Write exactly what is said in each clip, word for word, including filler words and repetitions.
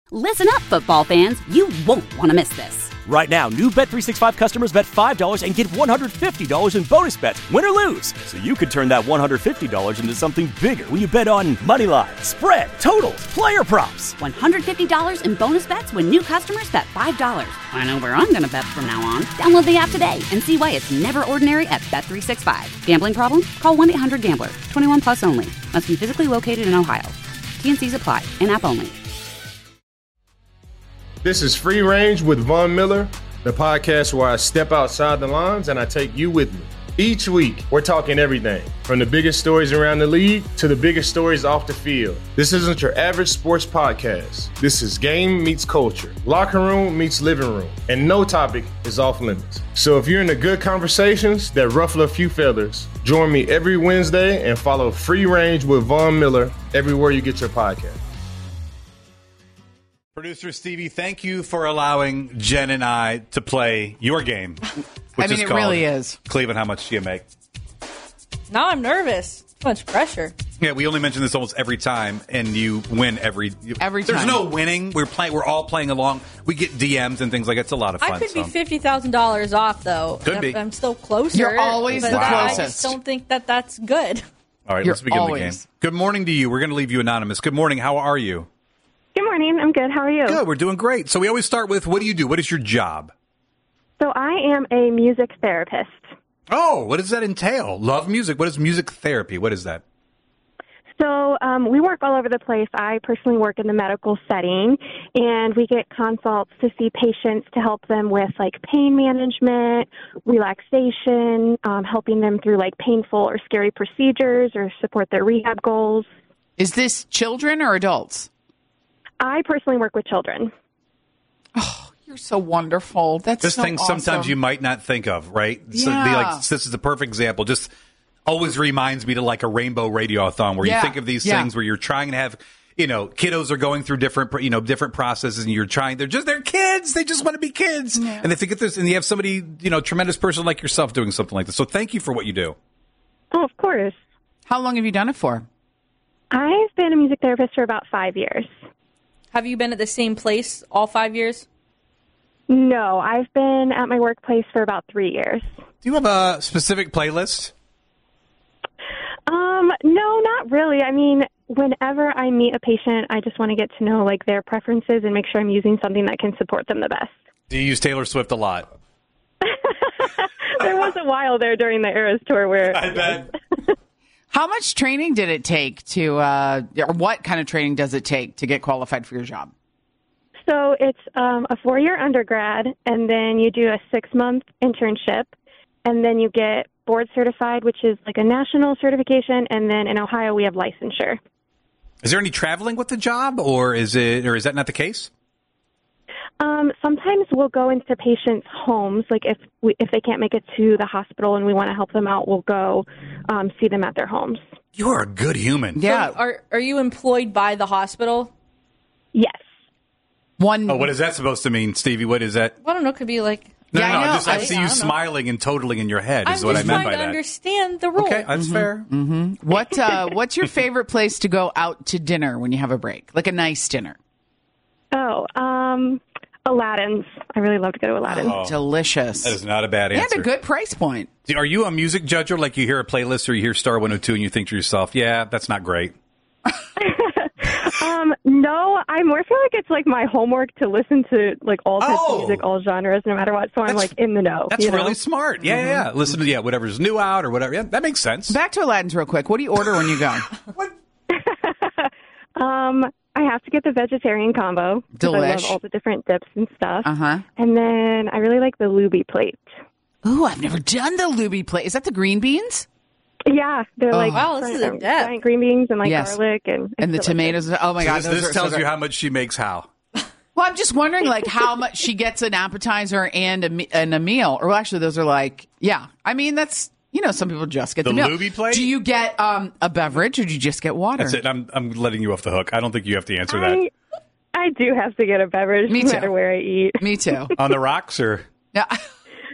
Listen up, football fans. You won't want to miss this. Right now, new Bet three sixty-five customers bet five dollars and get one hundred fifty dollars in bonus bets, win or lose. So you could turn that one hundred fifty dollars into something bigger when you bet on money line, spread, totals, player props. one hundred fifty dollars in bonus bets when new customers bet five dollars. I know where I'm going to bet from now on. Download the app today and see why it's never ordinary at Bet three sixty-five. Gambling problem? Call one eight hundred gambler. twenty-one plus only. Must be physically located in Ohio. T N Cs apply. In-app only. This is Free Range with Von Miller, the podcast where I step outside the lines and I take you with me. Each week, we're talking everything from the biggest stories around the league to the biggest stories off the field. This isn't your average sports podcast. This is game meets culture, locker room meets living room, and no topic is off limits. So if you're into good conversations that ruffle a few feathers, join me every Wednesday and follow Free Range with Von Miller everywhere you get your podcast. Producer Stevie, thank you for allowing Jen and I to play your game. Which I mean, is it called really is. Cleveland, how much do you make? Now I'm nervous. Too much pressure. Yeah, we only mention this almost every time, and you win every every There's time. no winning. We're playing. We're all playing along. We get D Ms and things like that. It's a lot of fun. I could so. be fifty thousand dollars off, though. Could I'm, be. I'm still closer. You're always but the I closest. just don't think that that's good. All right, You're let's begin always. the game. Good morning to you. We're going to leave you anonymous. Good morning. How are you? Good morning. I'm good. How are you? Good. We're doing great. So we always start with, what do you do? What is your job? So I am a music therapist. Oh, what does that entail? Love music. What is music therapy? What is that? So um, we work all over the place. I personally work in the medical setting, and we get consults to see patients to help them with, like, pain management, relaxation, um, helping them through, like, painful or scary procedures or support their rehab goals. Is this children or adults? I personally work with children. Oh, you're so wonderful. That's Just so things awesome. sometimes you might not think of, right? So Yeah. be like, this is a perfect example. Just always reminds me to like a Rainbow Radiothon where Yeah. you think of these Yeah. things where you're trying to have, you know, kiddos are going through different, you know, different processes, and you're trying, they're just, they're kids. They just want to be kids. Yeah. And they think of this, and you have somebody, you know, tremendous person like yourself doing something like this. So thank you for what you do. Oh, of course. How long have you done it for? I've been a music therapist for about five years. Have you been at the same place all five years? No, I've been at my workplace for about three years. Do you have a specific playlist? Um, no, not really. I mean, whenever I meet a patient, I just want to get to know, like, their preferences and make sure I'm using something that can support them the best. Do you use Taylor Swift a lot? There was a while there during the Eras tour where... I bet. How much training did it take to, uh, or what kind of training does it take to get qualified for your job? So it's um, a four-year undergrad, and then you do a six-month internship, and then you get board certified, which is like a national certification, and then in Ohio we have licensure. Is there any traveling with the job, or is it, or is that not the case? Um, sometimes we'll go into patients' homes, like if we, if they can't make it to the hospital and we want to help them out, we'll go um, see them at their homes. You are a good human. Yeah. So are are you employed by the hospital? Yes. One. Oh, what is that supposed to mean, Stevie? What is that? I don't know. Could be like. No, Yeah, no, I no. know. I just I I- see I you don't know. smiling and totaling in your head. Is I'm what just I meant trying by to that. understand the rules. Okay, that's fair. What uh, What's your favorite place to go out to dinner when you have a break? Like a nice dinner. Oh, um, Aladdin's. I really love to go to Aladdin's. Oh, Delicious. that is not a bad answer. And a good price point. Are you a music judger? Like you hear a playlist or you hear Star one oh two and you think to yourself, yeah, that's not great. Um, no, I more feel like it's like my homework to listen to like all types Oh. of music, all genres, no matter what. So I'm That's- like in the know. That's you know? really smart. Yeah, yeah, yeah. Listen to, yeah, whatever's new out or whatever. Yeah, that makes sense. Back to Aladdin's real quick. What do you order when you go? Um, I have to get the vegetarian combo. 'cause I love Delish. all the different dips and stuff. Uh-huh. And then I really like the luby plate. Ooh, I've never done the luby plate. Is that the green beans? Yeah, they're like Wow, this is giant- in depth. giant green beans and like Yes. garlic and And the it's delicious. tomatoes. Oh, my So God. this those this are so tells good. you how much she makes how. Well, I'm just wondering, like, how much she gets an appetizer and a, me- and a meal. Or actually, those are like, yeah. I mean, that's, you know, some people just get the, The meal. luby plate? Do you get um, a beverage or do you just get water? That's it. I'm, I'm letting you off the hook. I don't think you have to answer that. I, I do have to get a beverage Me no too. matter where I eat. Me too. On the rocks or? Yeah.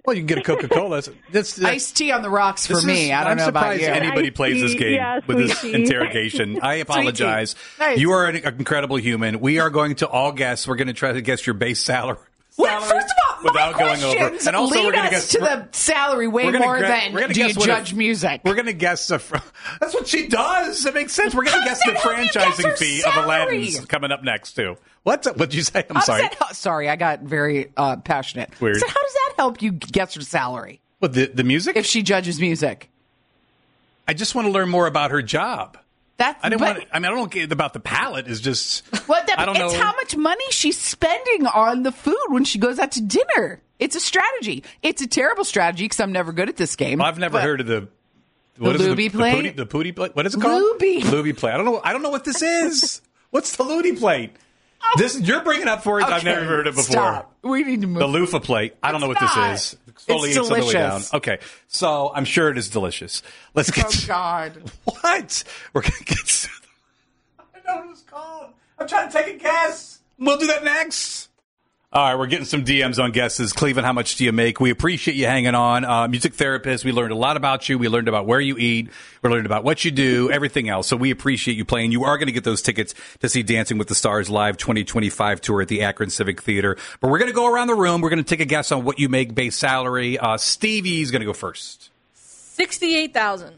Well, you can get a Coca-Cola. This, this, Iced tea on the rocks for me. Is, I don't I'm know about surprised you. anybody Iced plays this tea, game yeah, with this sweet tea. interrogation. I apologize. Nice. You are an incredible human. We are going to all guess. We're going to try to guess your base salary. Well, first of all, Without my going over. questions And also lead we're gonna us guess- to we're- the salary way We're gonna more gra- than we're gonna do you guess what judge a- music. We're going to guess the. Fr- That's what she does. It makes sense. We're going to guess the How do you guess franchising her fee salary? of Aladdin's coming up next too. What's what did you say? I'm How sorry. does that help- sorry, I got very uh, passionate. Weird. I said, how does that help you guess her salary What the the music? if she judges music? I just want to learn more about her job. That's I didn't but, want. To, I mean, I don't get about the palette. Is just. Well, that, I don't it's know. how much money she's spending on the food when she goes out to dinner. It's a strategy. It's a terrible strategy because I'm never good at this game. Well, I've never but- heard of the. What The is it? Luby the, plate? The pootie, the pootie plate. What is it called? Luby. Luby plate. I don't know. I don't know what this is. What's the Luby plate? This you're bringing up for it. I've Okay, never heard of it before. Stop. We need to move. The loofah plate. I don't know what It's not. this is. Slowly It's eats on the way down. delicious. Okay, so I'm sure it is delicious. Let's get. Oh to- God. What? We're gonna get. To, I know what it's called. I'm trying to take a guess. We'll do that next. All right, we're getting some D Ms on guesses. Cleveland, how much do you make? We appreciate you hanging on. Uh, music therapist, we learned a lot about you. We learned about where you eat. We learned about what you do, everything else. So we appreciate you playing. You are going to get those tickets to see Dancing with the Stars Live twenty twenty-five tour at the Akron Civic Theater. But we're going to go around the room. We're going to take a guess on what you make base salary. Uh, Stevie's going to go first. Sixty-eight thousand.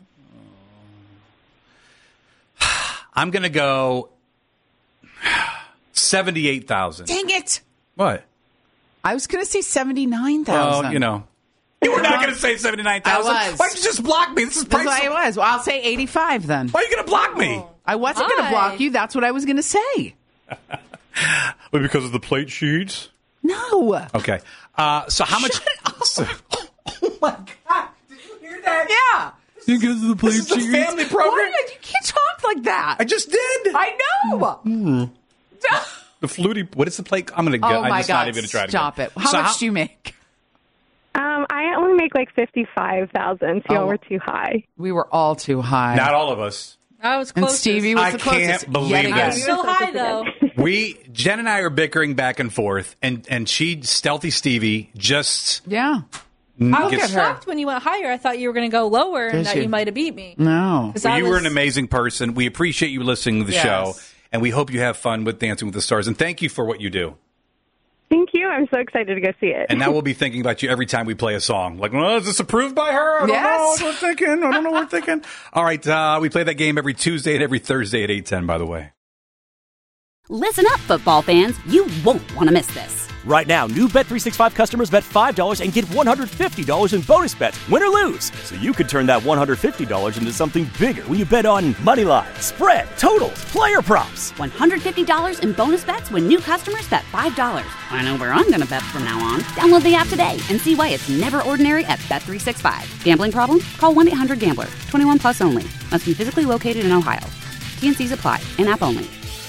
I'm going to go seventy-eight thousand. Dang it. What? I was going to say seventy-nine thousand. Well, you know. You were not going to say seventy-nine thousand. I was. Why'd you just block me? This is That's priceless. what I was. Well, I'll say eighty-five then. Why are you going to block me? I wasn't going to Why? block you. That's what I was going to say. Well, because of the plate sheets? No. Okay. Uh, so how much? So, oh my God! Did you hear that? Yeah. Because of the plate This is a sheets. family program. You can't talk like that. I just did. I know. The fluty. What is the plate? I'm going to. Oh I'm my just God! not even going to try to. Stop go. it. How So much do you make? Um, I only make like fifty-five thousand, so y'all Oh. were too high. We were all too high. Not all of us. I was and close. Stevie was I the closest. can't believe Yet this. again. Still high though. We Jen and I are bickering back and forth, and and she, stealthy Stevie, just Yeah. I was gets- shocked when you went higher. I thought you were going to go lower Did and that you? you might have beat me. No. 'Cause Well, I you were was- an amazing person. We appreciate you listening to the Yes. show, and we hope you have fun with Dancing with the Stars. And thank you for what you do. Thank you. I'm so excited to go see it. And now we'll be thinking about you every time we play a song. Like, well, is this approved by her? I don't Yes. know what we're thinking. I don't know what we're thinking. All right, uh, we play that game every Tuesday and every Thursday at eight ten, by the way. Listen up, football fans. You won't want to miss this. Right now, new Bet three sixty-five customers bet five dollars and get one hundred fifty dollars in bonus bets, win or lose. So you could turn that one hundred fifty dollars into something bigger when you bet on money line, spread, totals, player props. one hundred fifty dollars in bonus bets when new customers bet five dollars. I know where I'm going to bet from now on. Download the app today and see why it's never ordinary at Bet three sixty-five. Gambling problem? Call one eight hundred gambler. twenty-one plus only. Must be physically located in Ohio. T N Cs apply. In-app only.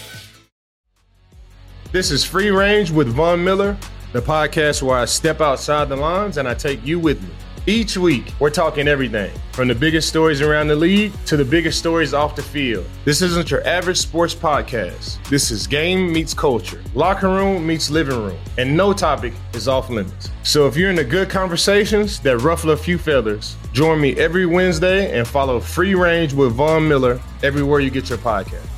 This is Free Range with Von Miller, the podcast where I step outside the lines and I take you with me. Each week, we're talking everything from the biggest stories around the league to the biggest stories off the field. This isn't your average sports podcast. This is game meets culture, locker room meets living room, and no topic is off limits. So if you're into good conversations that ruffle a few feathers, join me every Wednesday and follow Free Range with Von Miller everywhere you get your podcast.